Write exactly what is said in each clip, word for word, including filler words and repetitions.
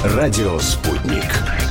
Радио «Спутник».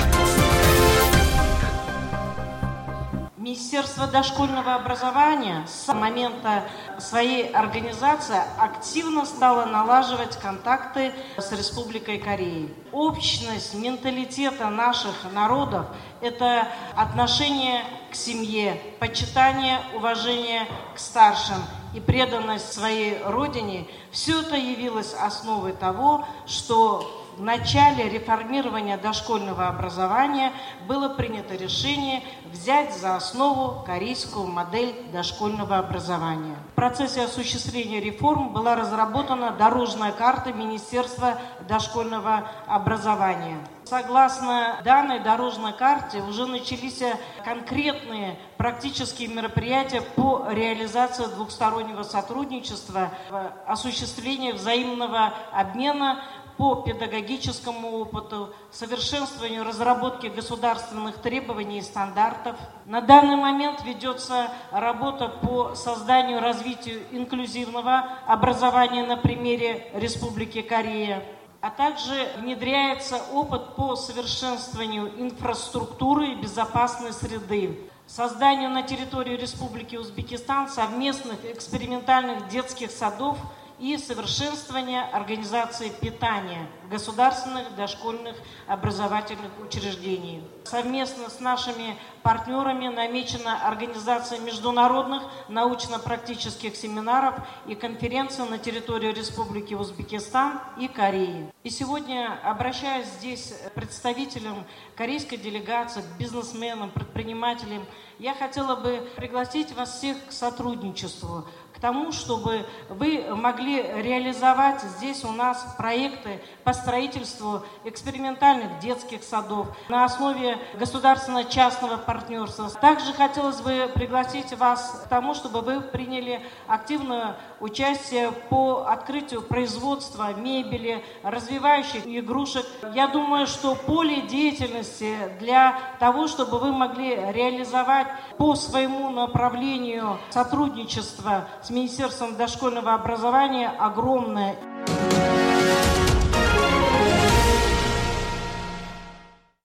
Министерство дошкольного образования с момента своей организации активно стало налаживать контакты с Республикой Корея. Общность менталитета наших народов – это отношение к семье, почитание, уважение к старшим и преданность своей родине. Все это явилось основой того, что в начале реформирования дошкольного образования было принято решение взять за основу корейскую модель дошкольного образования. В процессе осуществления реформ была разработана дорожная карта Министерства дошкольного образования. Согласно данной дорожной карте уже начались конкретные практические мероприятия по реализации двухстороннего сотрудничества, осуществлению взаимного обмена по педагогическому опыту, совершенствованию разработки государственных требований и стандартов. На данный момент ведется работа по созданию и развитию инклюзивного образования на примере Республики Корея, а также внедряется опыт по совершенствованию инфраструктуры и безопасной среды, созданию на территории Республики Узбекистан совместных экспериментальных детских садов и совершенствование организации питания в государственных дошкольных образовательных учреждениях. Совместно с нашими партнерами намечена организация международных научно-практических семинаров и конференций на территории Республики Узбекистан и Кореи. И сегодня, обращаясь здесь к представителям корейской делегации, к бизнесменам, предпринимателям, я хотела бы пригласить вас всех к сотрудничеству, к тому, чтобы вы могли реализовать здесь у нас проекты по строительству экспериментальных детских садов на основе государственно-частного партнерства. Также хотелось бы пригласить вас к тому, чтобы вы приняли активное участие по открытию производства мебели, развивающих игрушек. Я думаю, что поле деятельности для того, чтобы вы могли реализовать по своему направлению сотрудничества с Министерством дошкольного образования огромное.